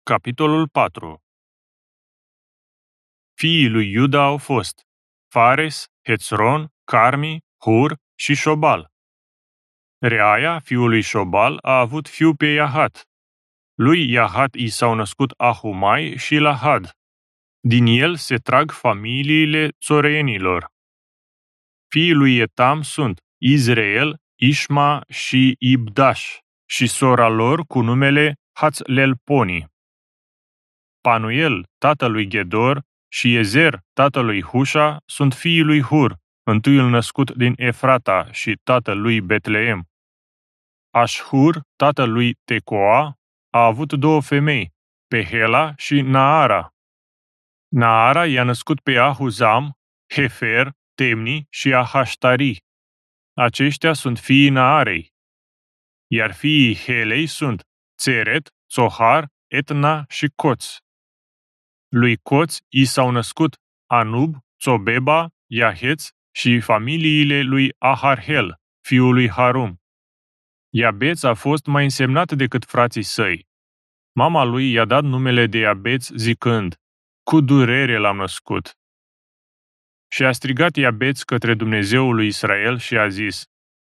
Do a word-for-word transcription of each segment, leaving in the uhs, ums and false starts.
Capitolul patru. Fiii lui Iuda au fost Fares, Hețron, Carmi, Hur și Șobal. Reaia, fiul lui Șobal, a avut fiu pe Iahat. Lui Iahat i s-au născut Ahumai și Lahad. Din el se trag familiile țoreenilor. Fiii lui Etam sunt Izreel, Ișma și Ibdaș și sora lor cu numele Hațlelponi. Panuel, tatălui Ghedor, și Ezer, tatălui Hușa, sunt fiii lui Hur, întâiul născut din Efrata și tatălui Betleem. Așhur, tatălui Tecoa, a avut două femei, pe Hela și Naara. Naara i-a născut pe Ahuzam, Hefer, Temni și Ahaștari. Aceștia sunt fiii Naarei. Iar fiii Helei sunt Țeret, Țohar, Etna și Coț. Lui Coț i s-au născut Anub, Țobeba, Iaheț și familiile lui Aharhel, fiul lui Harum. Iabeț a fost mai însemnat decât frații săi. Mama lui i-a dat numele de Iabeț zicând, cu durere l-am născut. Și a strigat Iabeț către Dumnezeul lui Israel și a zis,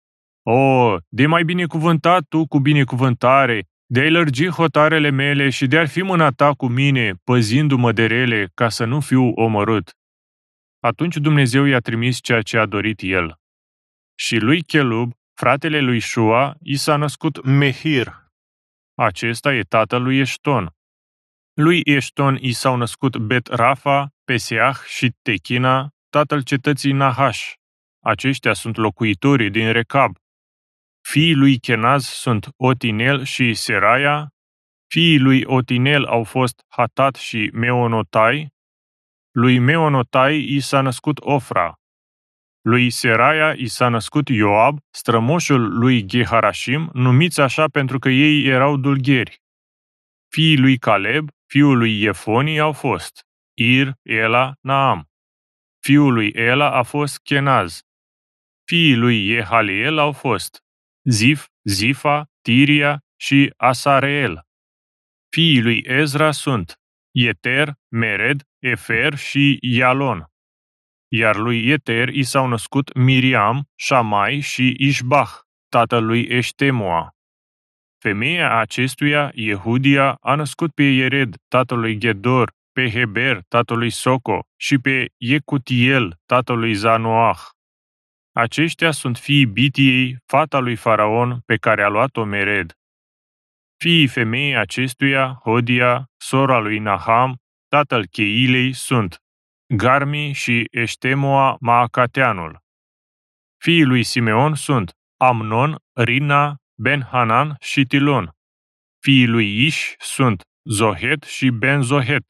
O, de mai binecuvântat tu cu binecuvântare, de-ai lărgi hotarele mele și de-ar fi mâna ta cu mine, păzindu-mă de rele, ca să nu fiu omorât. Atunci Dumnezeu i-a trimis ceea ce a dorit el. Și lui Chelub, fratele lui Șua, i s-a născut Mehir. Acesta e tatăl lui Eșton. Lui Eșton i s-au născut Bet-Rafa, Peseah și Techina, tatăl cetății Nahaș. Aceștia sunt locuitorii din Recab. Fiii lui Kenaz sunt Otinel și Seraia. Fiii lui Otinel au fost Hatat și Meonotai. Lui Meonotai i s-a născut Ofra. Lui Seraia i s-a născut Ioab, strămoșul lui Gheharashim, numiți așa pentru că ei erau dulgheri. Fiii lui Caleb, fiul lui Iefoni, au fost Ir, Ela, Naam. Fiul lui Ela a fost Kenaz. Fiii lui Yehaleel au fost Zif, Zifa, Tiria și Asareel. Fiii lui Ezra sunt Yeter, Mered, Efer și Ialon. Iar lui Yeter i s-au născut Miriam, Șamai și Ișbah, tatăl lui Eștemoa. Femeia acestuia, Yehudia, a născut pe Iered, tatălui Ghedor, pe Heber, tatălui Soco, și pe Iecutiel, tatălui Zanoah. Aceștia sunt fiii Bitiei, fata lui Faraon, pe care a luat-o Mered. Fiii femeii acestuia, Hodia, sora lui Naham, tatăl Cheilei, sunt Garmi și Eștemoa Maacateanul. Fiii lui Simeon sunt Amnon, Rina, Ben-Hanan și Tilon. Fiii lui Iș sunt Zohet și Ben-Zohet.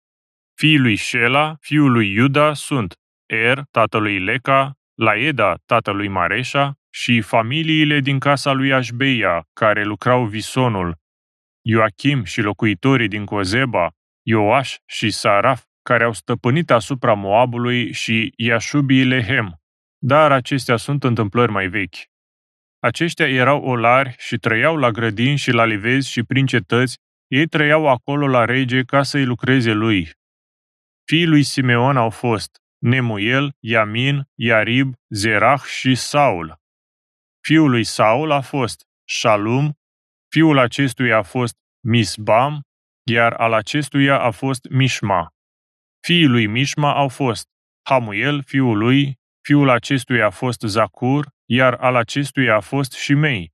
Fiii lui Șela, fiul lui Iuda, sunt Er, tatălui Leca, Laeda, tatălui Mareșa, și familiile din casa lui Așbeia, care lucrau visonul, Ioachim și locuitorii din Cozeba, Ioaș și Saraf, care au stăpânit asupra Moabului, și Iașubii Lehem, dar acestea sunt întâmplări mai vechi. Aceștia erau olari și trăiau la grădini și la livezi și prin cetăți, ei trăiau acolo la rege ca să-i lucreze lui. Fiii lui Simeon au fost Nemuel, Iamin, Iarib, Zerah și Saul. Fiul lui Saul a fost Shalum, fiul acestuia a fost Misbam, iar al acestuia a fost Mișma. Fiii lui Mișma au fost Hamuel, fiul lui, fiul acestuia a fost Zacur, iar al acestuia a fost Shimei.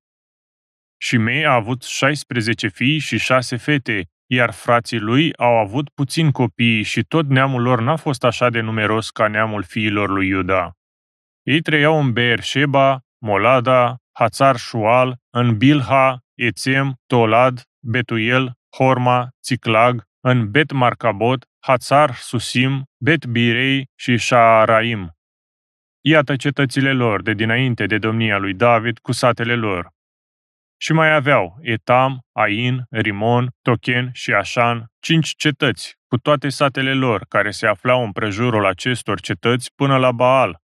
Shimei a avut șaisprezece fii și șase fete, iar frații lui au avut puțini copii și tot neamul lor n-a fost așa de numeros ca neamul fiilor lui Iuda. Ei trăiau în Beersheba, Molada, Hațar-Șual, în Bilha, Ețem, Tolad, Betuel, Horma, Țiclag, în Bet-Marcabot, Hațar-Susim, Bet-Birei și Șaaraim. Iată cetățile lor de dinainte de domnia lui David cu satele lor. Și mai aveau Etam, Ain, Rimon, Tochen și Așan, cinci cetăți, cu toate satele lor, care se aflau împrejurul acestor cetăți până la Baal.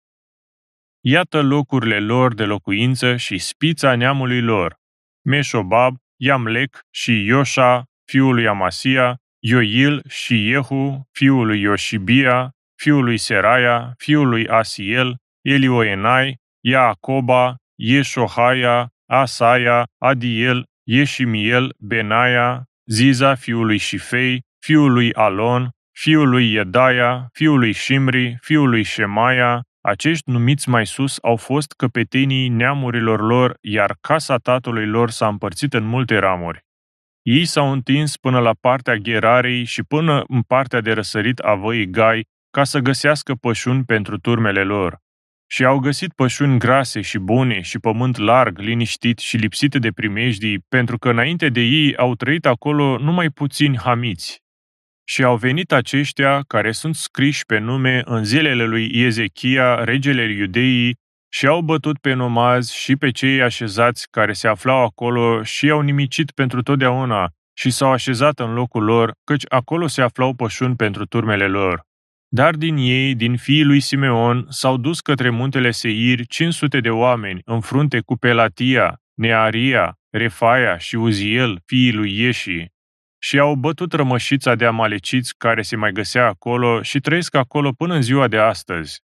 Iată locurile lor de locuință și spița neamului lor, Meșobab, Iamlec și Ioșa, fiul lui Amasia, Ioil și Iehu, fiul lui Ioșibia, fiul lui Seraia, fiul lui Asiel, Elioenai, Iacoba, Ieșohaia, Asaia, Adiel, Ieșimiel, Benaia, Ziza, fiul lui Șifei, fiul lui Alon, fiul lui Iedaia, fiul lui Shimri, fiul lui Shemaia. Acești numiți mai sus au fost căpetenii neamurilor lor, iar casa tatălui lor s-a împărțit în multe ramuri. Ei s-au întins până la partea Gherarei și până în partea de răsărit a văii Gai, ca să găsească pășuni pentru turmele lor. Și au găsit pășuni grase și bune și pământ larg, liniștit și lipsite de primejdii, pentru că înainte de ei au trăit acolo numai puțini hamiți. Și au venit aceștia, care sunt scriși pe nume în zilele lui Ezechia, regele Iudeii, și au bătut pe nomazi și pe cei așezați care se aflau acolo și i-au nimicit pentru totdeauna și s-au așezat în locul lor, căci acolo se aflau pășuni pentru turmele lor. Dar din ei, din fiii lui Simeon, s-au dus către muntele Seir cinci sute de oameni, în frunte cu Pelatia, Nearia, Refaia și Uziel, fiii lui Ieși, și au bătut rămășița de amaleciți care se mai găsea acolo și trăiesc acolo până în ziua de astăzi.